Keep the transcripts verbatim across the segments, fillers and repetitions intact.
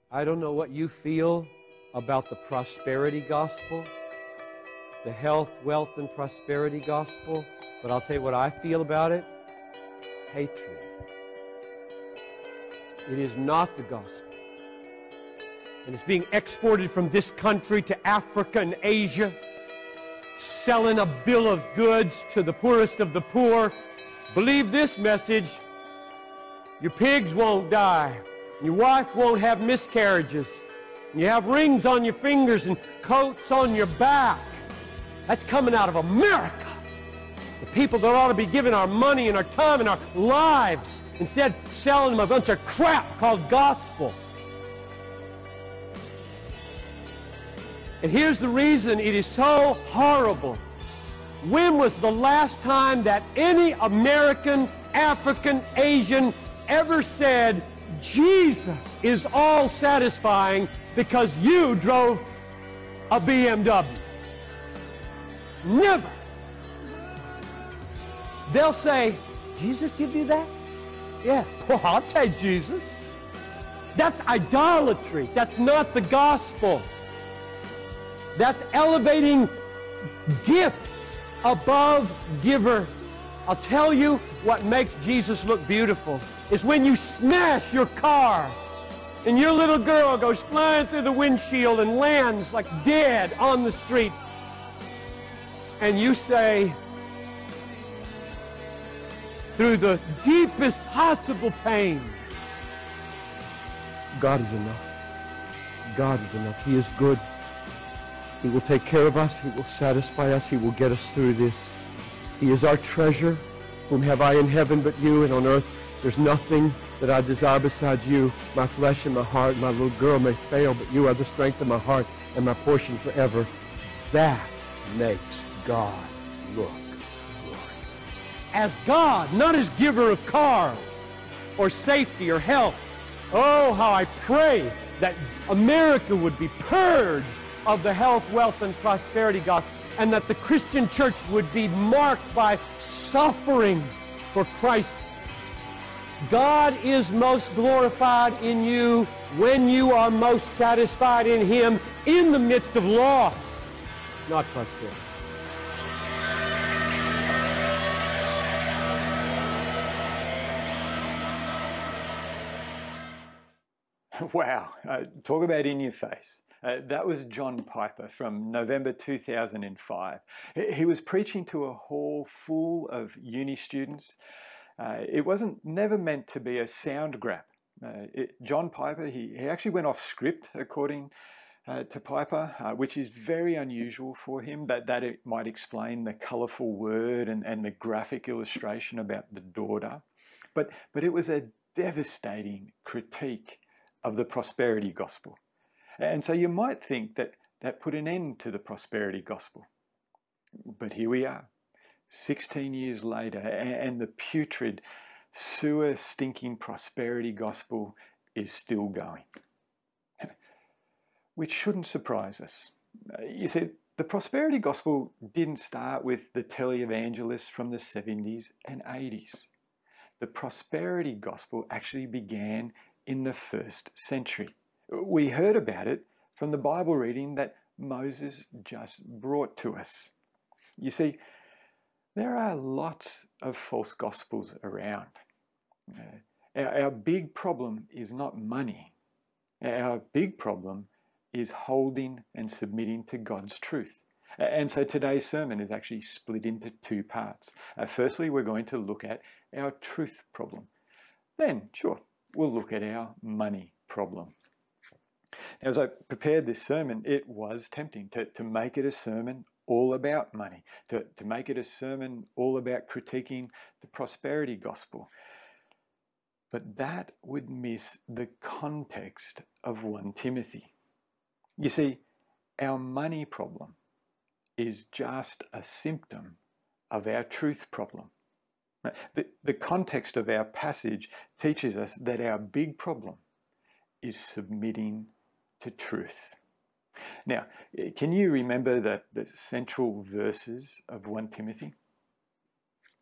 I don't know what you feel about the prosperity gospel, the health, wealth, and prosperity gospel, but I'll tell you what I feel about it. Hatred. It is not the gospel. And it's being exported from this country to Africa and Asia, selling a bill of goods to the poorest of the poor. Believe this message: your pigs won't die. Your wife won't have miscarriages. You have rings on your fingers and coats on your back. That's coming out of America. The people that ought to be giving our money and our time and our lives, instead selling them a bunch of crap called gospel. And here's the reason it is so horrible. When was the last time that any American, African, Asian ever said, Jesus is all satisfying because you drove a B M W? Never. They'll say, Jesus give you that? Yeah, well, I'll take Jesus. That's idolatry. That's not the gospel. That's elevating gifts above giver. I'll tell you what makes Jesus look beautiful is when you smash your car and your little girl goes flying through the windshield and lands like dead on the street. And you say, through the deepest possible pain, God is enough. God is enough. He is good. He will take care of us. He will satisfy us. He will get us through this. He is our treasure. Whom have I in heaven but you, and on earth there's nothing that I desire besides you. My flesh and my heart, my little girl may fail, but you are the strength of my heart and my portion forever. That makes God look glorious. As God, not as giver of cars or safety or health. Oh, how I pray that America would be purged of the health, wealth, and prosperity gospel, and that the Christian church would be marked by suffering for Christ. God is most glorified in you when you are most satisfied in Him in the midst of loss, not prosperity. Wow, uh, talk about in your face. Uh, that was John Piper from November two thousand five. He was preaching to a hall full of uni students. Uh, it wasn't never meant to be a sound grab. Uh, it, John Piper, he, he actually went off script, according uh, to Piper, uh, which is very unusual for him. That, that it might explain the colourful word and, and the graphic illustration about the daughter. But, but it was a devastating critique of the prosperity gospel. And so you might think that that put an end to the prosperity gospel. But here we are, sixteen years later, and the putrid, sewer-stinking prosperity gospel is still going. Which shouldn't surprise us. You see, the prosperity gospel didn't start with the televangelists from the seventies and eighties. The prosperity gospel actually began in the first century. We heard about it from the Bible reading that Moses just brought to us. You see, there are lots of false gospels around. Uh, our, our big problem is not money. Our big problem is holding and submitting to God's truth. And so today's sermon is actually split into two parts. Uh, firstly, we're going to look at our truth problem. Then, sure, we'll look at our money problem. Now, as I prepared this sermon, it was tempting to, to make it a sermon all about money, to, to make it a sermon all about critiquing the prosperity gospel. But that would miss the context of First Timothy. You see, our money problem is just a symptom of our truth problem. The, the context of our passage teaches us that our big problem is submitting to truth. Now, can you remember the, the central verses of First Timothy?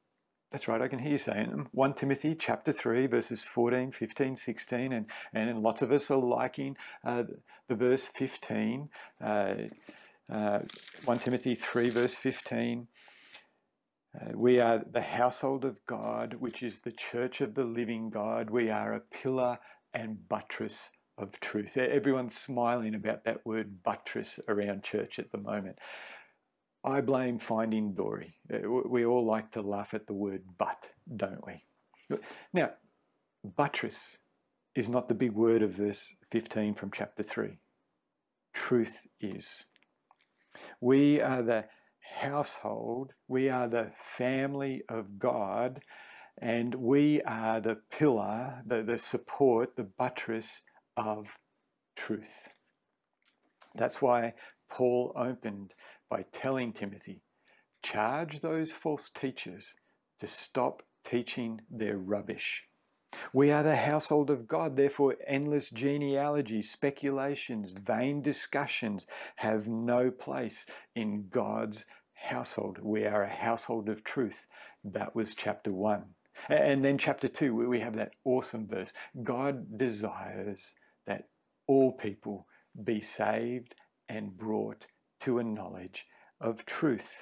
That's right, I can hear you saying them. First Timothy chapter three, verses fourteen, fifteen, sixteen, and, and lots of us are liking uh, the verse fifteen. Uh, uh, First Timothy three, verse fifteen. Uh, we are the household of God, which is the church of the living God. We are a pillar and buttress of truth. Everyone's smiling about that word buttress around church at the moment. I blame Finding Dory. We all like to laugh at the word but, don't we? Now, buttress is not the big word of verse fifteen from chapter three. Truth is. We are the household, we are the family of God, and we are the pillar, the, the support, the buttress of truth. That's why Paul opened by telling Timothy, charge those false teachers to stop teaching their rubbish. We are the household of God, therefore endless genealogies, speculations, vain discussions have no place in God's household. We are a household of truth. That was chapter one. And then chapter two, where we have that awesome verse. God desires that all people be saved and brought to a knowledge of truth.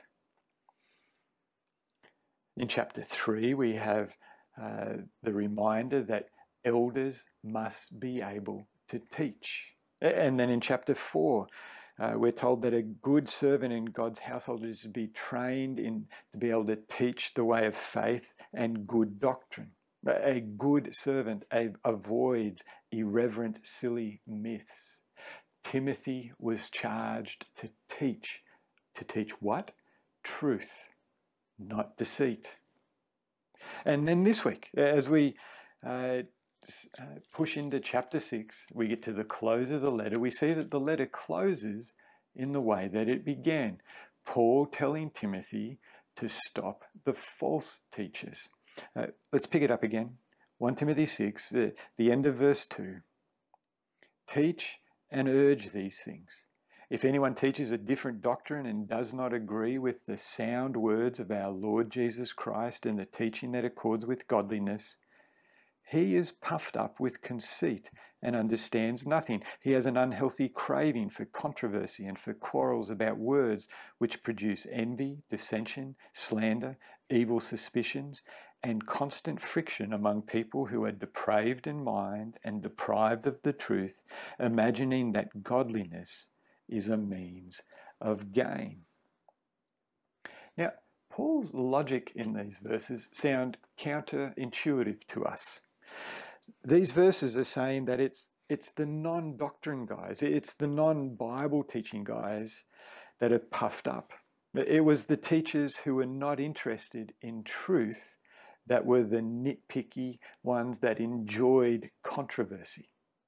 In chapter three, we have uh, the reminder that elders must be able to teach. And then in chapter four, uh, we're told that a good servant in God's household is to be trained in to be able to teach the way of faith and good doctrine. A good servant avoids irreverent, silly myths. Timothy was charged to teach. To teach what? Truth, not deceit. And then this week, as we uh, push into chapter six, we get to the close of the letter. We see that the letter closes in the way that it began. Paul telling Timothy to stop the false teachers. Uh, let's pick it up again. First Timothy six, the, the end of verse two. Teach and urge these things. If anyone teaches a different doctrine and does not agree with the sound words of our Lord Jesus Christ and the teaching that accords with godliness, he is puffed up with conceit and understands nothing. He has an unhealthy craving for controversy and for quarrels about words, which produce envy, dissension, slander, evil suspicions, and constant friction among people who are depraved in mind and deprived of the truth, imagining that godliness is a means of gain. Now, Paul's logic in these verses sound counterintuitive to us. These verses are saying that it's it's the non-doctrine guys, it's the non-Bible teaching guys that are puffed up. It was the teachers who were not interested in truth that were the nitpicky ones that enjoyed controversy.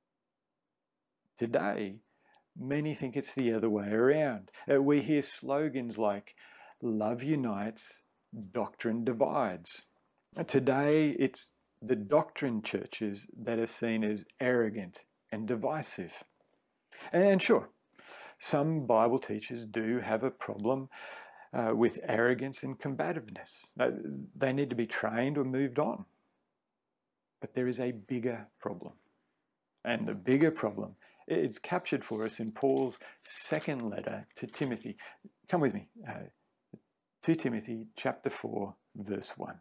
Today, many think it's the other way around. Uh, we hear slogans like, love unites, doctrine divides. Uh, today, it's the doctrine churches that are seen as arrogant and divisive. And sure, some Bible teachers do have a problem uh, with arrogance and combativeness. Uh, they need to be trained or moved on. But there is a bigger problem. And the bigger problem, it's captured for us in Paul's second letter to Timothy. Come with me. Uh, to Timothy chapter four, verse one.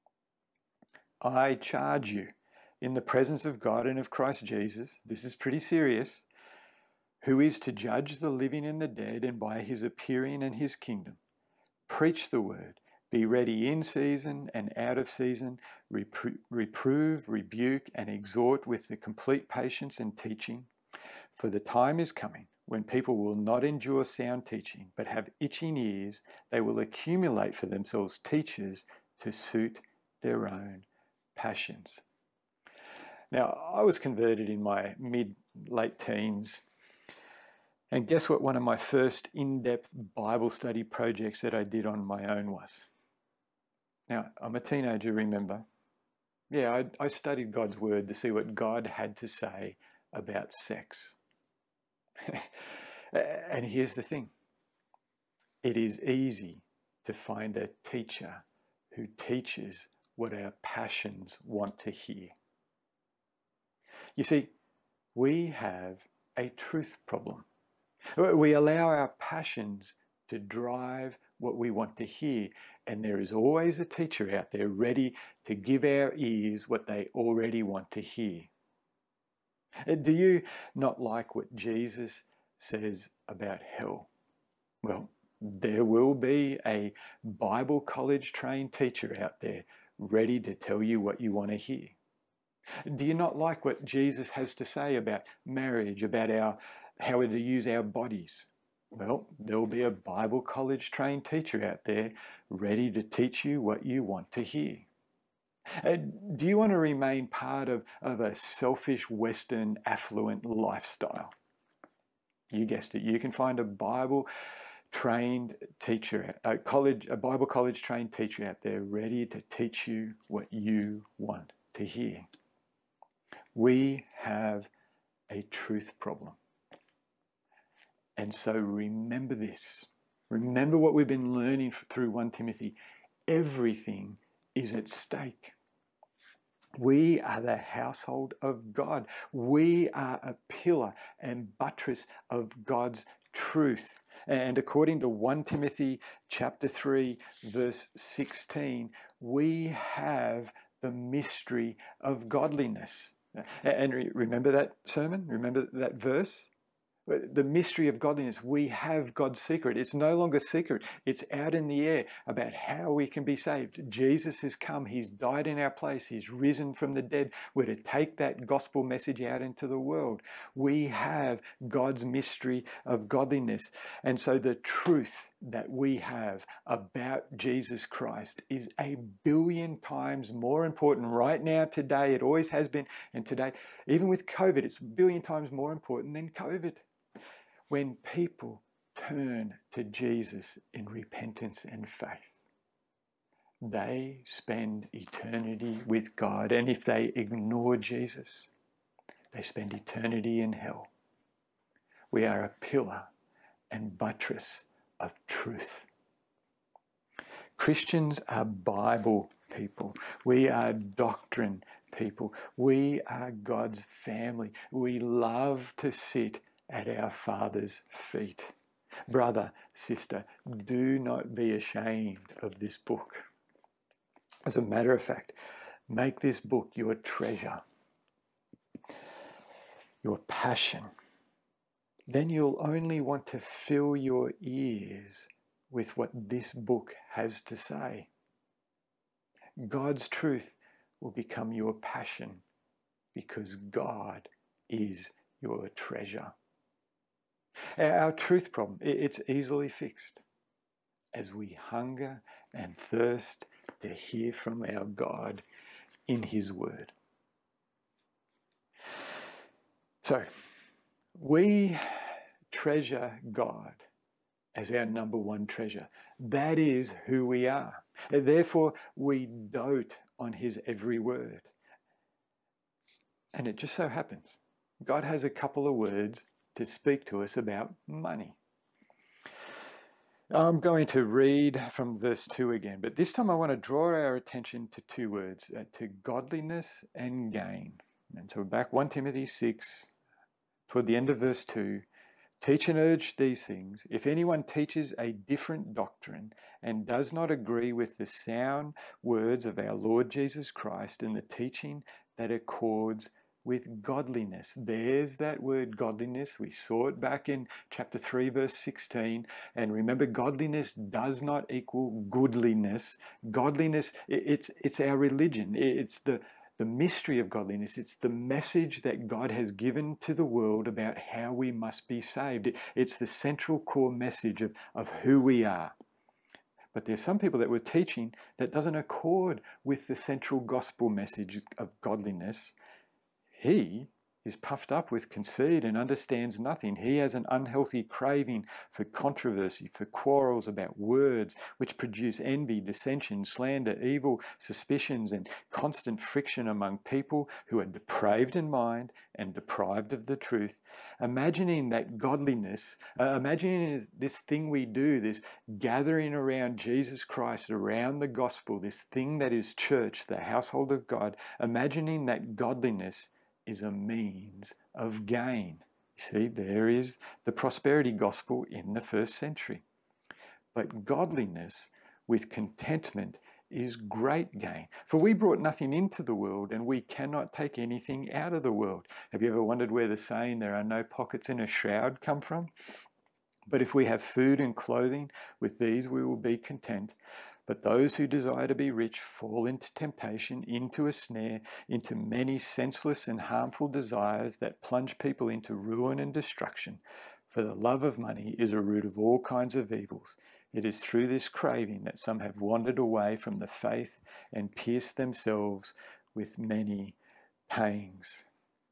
I charge you in the presence of God and of Christ Jesus, this is pretty serious, who is to judge the living and the dead, and by his appearing and his kingdom. Preach the word. Be ready in season and out of season. Repro- reprove, rebuke, and exhort with the complete patience and teaching. For the time is coming when people will not endure sound teaching, but have itching ears. They will accumulate for themselves teachers to suit their own passions. Now, I was converted in my mid-late teens. And guess what one of my first in-depth Bible study projects that I did on my own was? Now, I'm a teenager, remember? Yeah, I, I studied God's word to see what God had to say about sex. And here's the thing. It is easy to find a teacher who teaches what our passions want to hear. You see, we have a truth problem. We allow our passions to drive what we want to hear, and there is always a teacher out there ready to give our ears what they already want to hear. Do you not like what Jesus says about hell? Well, there will be a Bible college trained teacher out there ready to tell you what you want to hear. Do you not like what Jesus has to say about marriage, about our how to use our bodies? Well, there'll be a Bible college trained teacher out there ready to teach you what you want to hear. Uh, do you want to remain part of, of a selfish Western affluent lifestyle? You guessed it. You can find a Bible trained teacher, a college, a Bible college trained teacher out there ready to teach you what you want to hear. We have a truth problem. And so remember this. Remember what we've been learning through First Timothy. Everything is at stake. We are the household of God. We are a pillar and buttress of God's truth. And according to First Timothy chapter three, verse sixteen, we have the mystery of godliness. And remember that sermon? Remember that verse? The mystery of godliness. We have God's secret. It's no longer secret. It's out in the air about how we can be saved. Jesus has come. He's died in our place. He's risen from the dead. We're to take that gospel message out into the world. We have God's mystery of godliness. And so the truth that we have about Jesus Christ is a billion times more important right now, today. It always has been. And today, even with COVID, it's a billion times more important than COVID. When people turn to Jesus in repentance and faith, they spend eternity with God. And if they ignore Jesus, they spend eternity in hell. We are a pillar and buttress of truth. Christians are Bible people. We are doctrine people. We are God's family. We love to sit at our Father's feet. Brother, sister, do not be ashamed of this book. As a matter of fact, make this book your treasure, your passion. Then you'll only want to fill your ears with what this book has to say. God's truth will become your passion because God is your treasure. Our truth problem, it's easily fixed as we hunger and thirst to hear from our God in His Word. So, we treasure God as our number one treasure. That is who we are. And therefore, we dote on His every word. And it just so happens, God has a couple of words to speak to us about money. I'm going to read from verse two again, but this time I want to draw our attention to two words, uh, to godliness and gain. And so back First Timothy six, toward the end of verse two, teach and urge these things. If anyone teaches a different doctrine and does not agree with the sound words of our Lord Jesus Christ and the teaching that accords with godliness. There's that word godliness. We saw it back in chapter three, verse sixteen. And remember, godliness does not equal goodliness. Godliness, it's, it's our religion. It's the, the mystery of godliness. It's the message that God has given to the world about how we must be saved. It's the central core message of, of who we are. But there's some people that were teaching that doesn't accord with the central gospel message of godliness. He is puffed up with conceit and understands nothing. He has an unhealthy craving for controversy, for quarrels about words, which produce envy, dissension, slander, evil suspicions, and constant friction among people who are depraved in mind and deprived of the truth. Imagining that godliness, uh, imagining this thing we do, this gathering around Jesus Christ, around the gospel, this thing that is church, the household of God, imagining that godliness is a means of gain. You see, there is the prosperity gospel in the first century. But godliness with contentment is great gain. For we brought nothing into the world, and we cannot take anything out of the world. Have you ever wondered where the saying, there are no pockets in a shroud, come from? But if we have food and clothing, with these we will be content. But those who desire to be rich fall into temptation, into a snare, into many senseless and harmful desires that plunge people into ruin and destruction. For the love of money is a root of all kinds of evils. It is through this craving that some have wandered away from the faith and pierced themselves with many pangs.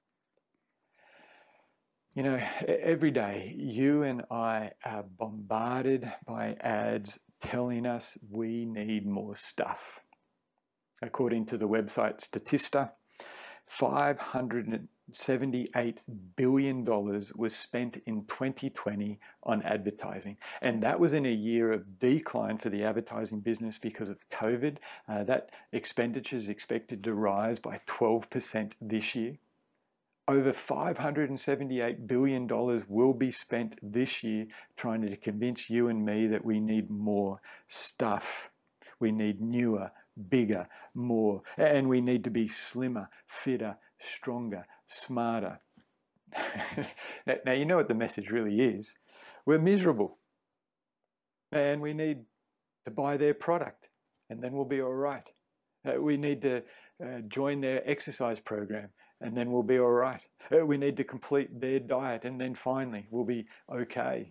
You know, every day you and I are bombarded by ads telling us we need more stuff. According to the website Statista, five hundred seventy-eight billion dollars was spent in twenty twenty on advertising. And that was in a year of decline for the advertising business because of COVID. Uh, that expenditure is expected to rise by twelve percent this year. Over five hundred seventy-eight billion dollars will be spent this year trying to convince you and me that we need more stuff. We need newer, bigger, more. And we need to be slimmer, fitter, stronger, smarter. Now, you know what the message really is. We're miserable. And we need to buy their product, and then we'll be all right. Uh, we need to uh, join their exercise program, and then we'll be all right. Uh, we need to complete their diet, and then finally we'll be okay.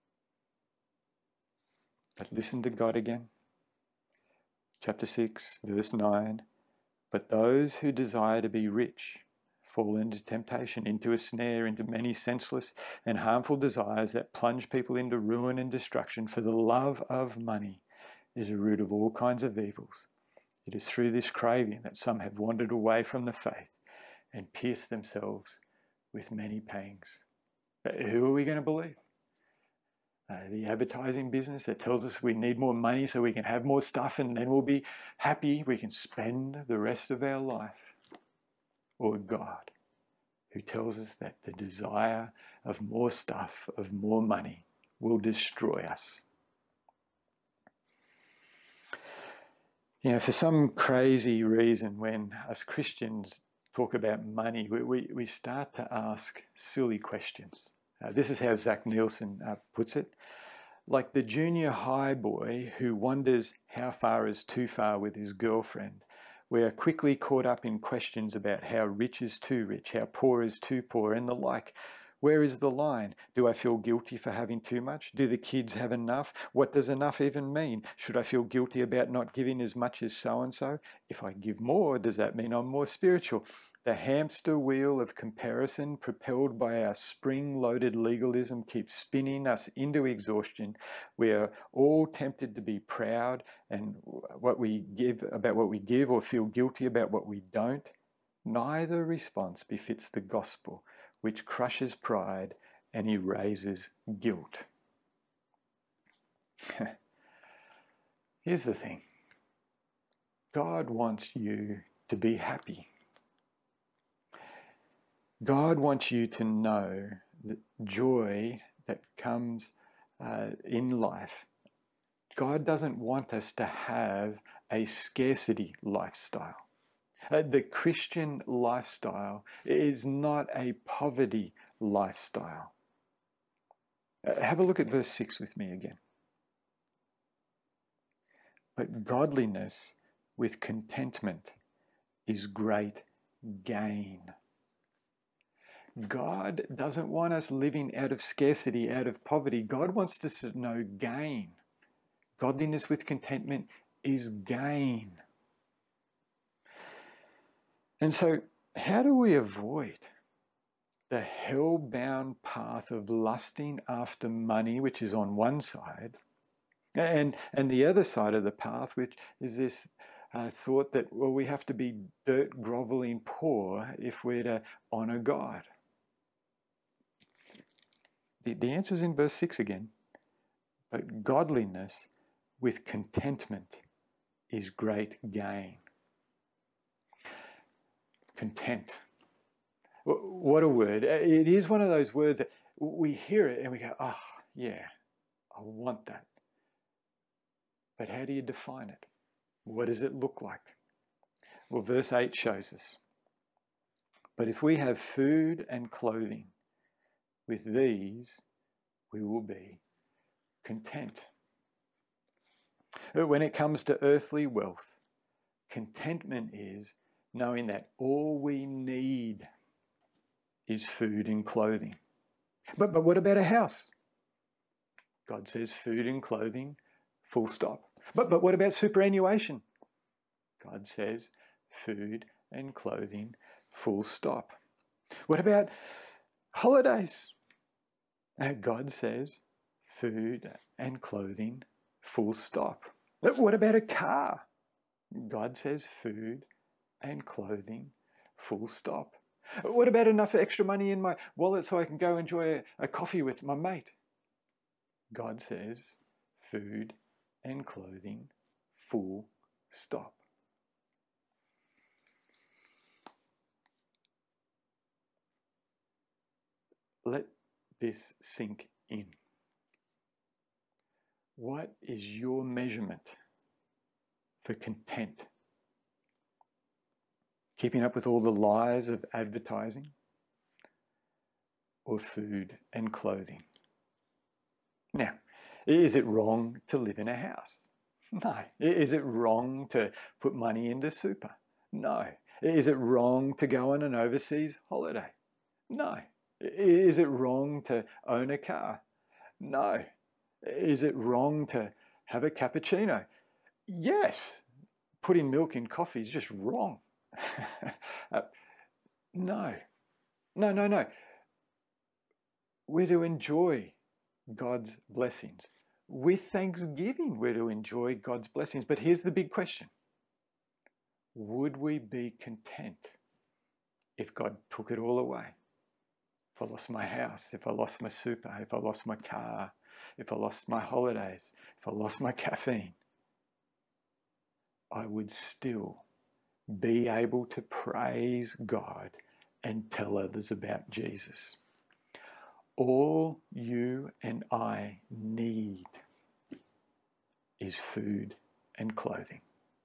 But listen to God again. Chapter six, verse nine. But those who desire to be rich fall into temptation, into a snare, into many senseless and harmful desires that plunge people into ruin and destruction. For the love of money is a root of all kinds of evils. It is through this craving that some have wandered away from the faith and pierced themselves with many pangs. But who are we going to believe? Uh, the advertising business that tells us we need more money so we can have more stuff and then we'll be happy, we can spend the rest of our life. Or God, who tells us that the desire of more stuff, of more money, will destroy us. You know, for some crazy reason, when us Christians talk about money, we, we, we start to ask silly questions. Uh, this is how Zach Nielsen uh, puts it. Like the junior high boy who wonders how far is too far with his girlfriend. We are quickly caught up in questions about how rich is too rich, how poor is too poor, and the like. Where is the line? Do I feel guilty for having too much? Do the kids have enough? What does enough even mean? Should I feel guilty about not giving as much as so-and-so? If I give more, does that mean I'm more spiritual? The hamster wheel of comparison propelled by our spring-loaded legalism keeps spinning us into exhaustion. We are all tempted to be proud and what we give about what we give, or feel guilty about what we don't. Neither response befits the gospel, which crushes pride and erases guilt. Here's the thing. God wants you to be happy. God wants you to know the joy that comes uh, in life. God doesn't want us to have a scarcity lifestyle. Uh, the Christian lifestyle is not a poverty lifestyle. Uh, have a look at verse six with me again. But godliness with contentment is great gain. God doesn't want us living out of scarcity, out of poverty. God wants us to know gain. Godliness with contentment is gain. And so, how do we avoid the hell-bound path of lusting after money, which is on one side, and, and the other side of the path, which is this uh, thought that, well, we have to be dirt groveling poor if we're to honour God. The, the answer's in verse six again. But godliness with contentment is great gain. Content. What a word. It is one of those words that we hear it and we go, oh, yeah, I want that. But how do you define it? What does it look like? Well, verse eight shows us. But if we have food and clothing, with these we will be content. When it comes to earthly wealth, contentment is knowing that all we need is food and clothing. But, but what about a house? God says food and clothing, full stop. But, but what about superannuation? God says food and clothing, full stop. What about holidays? God says food and clothing, full stop. But what about a car? God says food and clothing, full stop. What about enough extra money in my wallet so I can go enjoy a, a coffee with my mate? God says food and clothing, full stop. Let this sink in. What is your measurement for content? Keeping up with all the lies of advertising, or food and clothing? Now, is it wrong to live in a house? No. Is it wrong to put money into super? No. Is it wrong to go on an overseas holiday? No. Is it wrong to own a car? No. Is it wrong to have a cappuccino? Yes. Putting milk in coffee is just wrong. uh, no. No, no, no. We're to enjoy God's blessings. With thanksgiving, we're to enjoy God's blessings. But here's the big question. Would we be content if God took it all away? If I lost my house, if I lost my super, if I lost my car, if I lost my holidays, if I lost my caffeine, I would still be able to praise God and tell others about Jesus. All you and I need is food and clothing.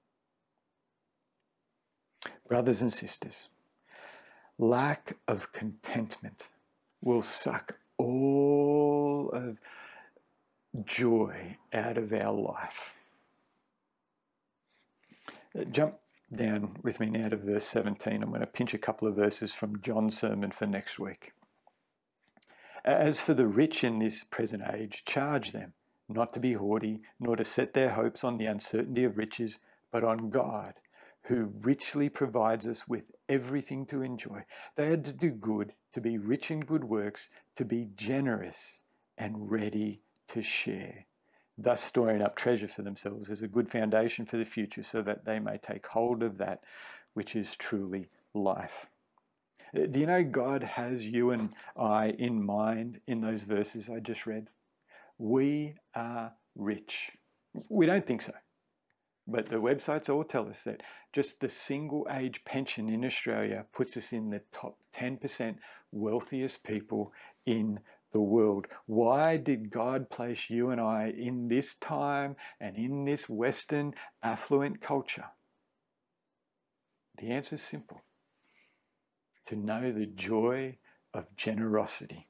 Brothers and sisters, lack of contentment will suck all of joy out of our life. Jump down with me now to verse seventeen. I'm going to pinch a couple of verses from John's sermon for next week. As for the rich in this present age, charge them not to be haughty, nor to set their hopes on the uncertainty of riches, but on God, who richly provides us with everything to enjoy. They are to do good, to be rich in good works, to be generous and ready to share, thus storing up treasure for themselves as a good foundation for the future, so that they may take hold of that which is truly life. Do you know God has you and I in mind in those verses I just read? We are rich. We don't think so. But the websites all tell us that just the single age pension in Australia puts us in the top ten percent wealthiest people in the world. Why did God place you and I in this time and in this Western affluent culture? The answer is simple. To know the joy of generosity.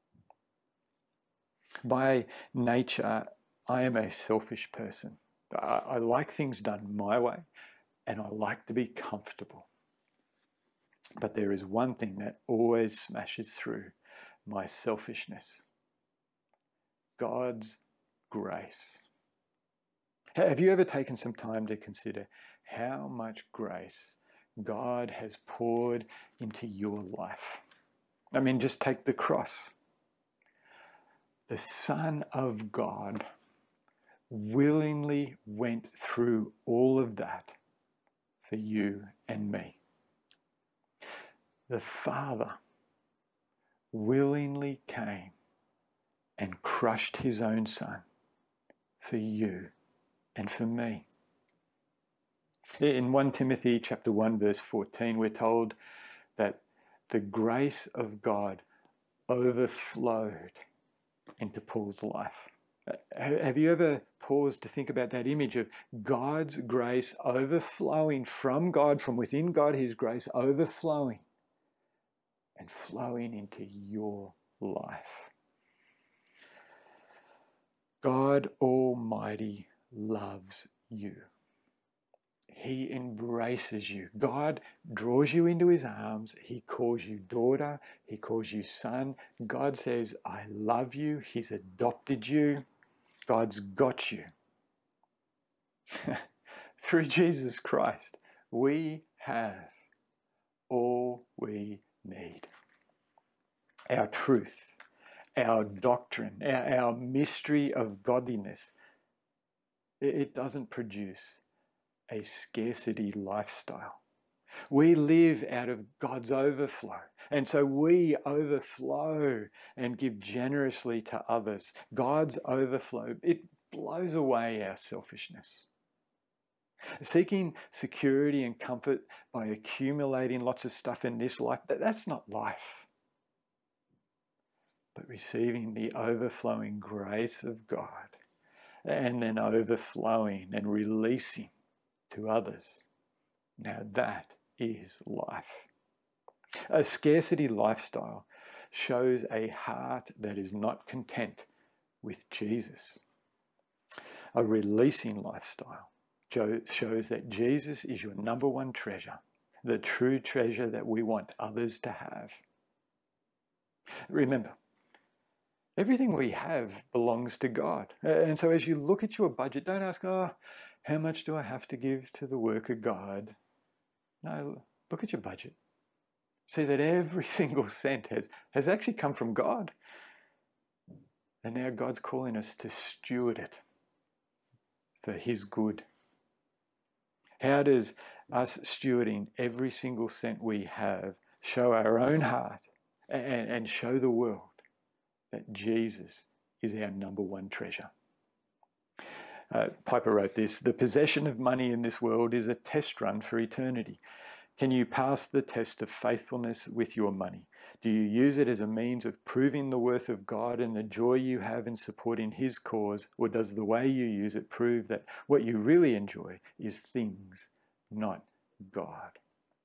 By nature, I am a selfish person. I, I like things done my way, and I like to be comfortable. But there is one thing that always smashes through my selfishness. God's grace. Have you ever taken some time to consider how much grace God has poured into your life? I mean, just take the cross. The Son of God willingly went through all of that for you and me. The Father willingly came and crushed his own Son for you and for me. In First Timothy chapter one, verse fourteen, we're told that the grace of God overflowed into Paul's life. Have you ever paused to think about that image of God's grace overflowing from God, from within God, his grace overflowing and flowing into your life? God Almighty loves you. He embraces you. God draws you into his arms. He calls you daughter. He calls you son. God says, I love you. He's adopted you. God's got you. Through Jesus Christ, we have all we need. Our truth, our doctrine, our, our mystery of godliness, it, it doesn't produce a scarcity lifestyle. We live out of God's overflow. And so we overflow and give generously to others. God's overflow, it blows away our selfishness. Seeking security and comfort by accumulating lots of stuff in this life, that, that's not life. But receiving the overflowing grace of God and then overflowing and releasing to others. Now that is life. A scarcity lifestyle shows a heart that is not content with Jesus. A releasing lifestyle shows that Jesus is your number one treasure, the true treasure that we want others to have. Remember, everything we have belongs to God. And so as you look at your budget, don't ask, oh, how much do I have to give to the work of God? No, look at your budget. See that every single cent has, has actually come from God. And now God's calling us to steward it for his good. How does us stewarding every single cent we have show our own heart and, and show the world that Jesus is our number one treasure? Uh, Piper wrote this: the possession of money in this world is a test run for eternity. Can you pass the test of faithfulness with your money? Do you use it as a means of proving the worth of God and the joy you have in supporting his cause? Or does the way you use it prove that what you really enjoy is things, not God?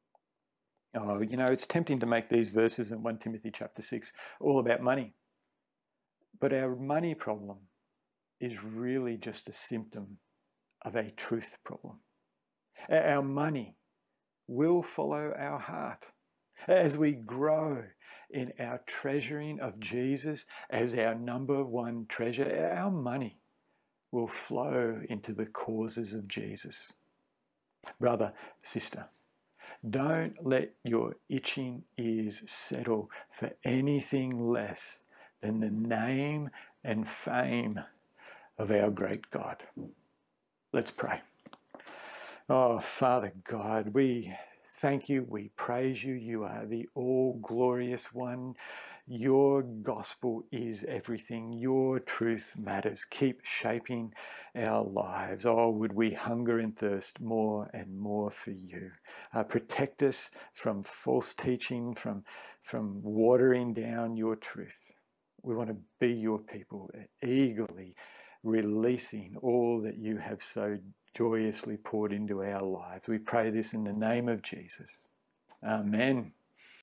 Oh, you know, it's tempting to make these verses in First Timothy chapter six all about money. But our money problem is really just a symptom of a truth problem. Our money will follow our heart. As we grow in our treasuring of Jesus as our number one treasure, our money will flow into the causes of Jesus. Brother, sister, don't let your itching ears settle for anything less than the name and fame of our great God. Let's pray. Oh, Father God, we thank you, we praise you. You are the all-glorious one. Your gospel is everything. Your truth matters. Keep shaping our lives. Oh, would we hunger and thirst more and more for you. Uh, protect us from false teaching, from, from watering down your truth. We want to be your people, eagerly releasing all that you have so joyously poured into our lives. We pray this in the name of Jesus. Amen.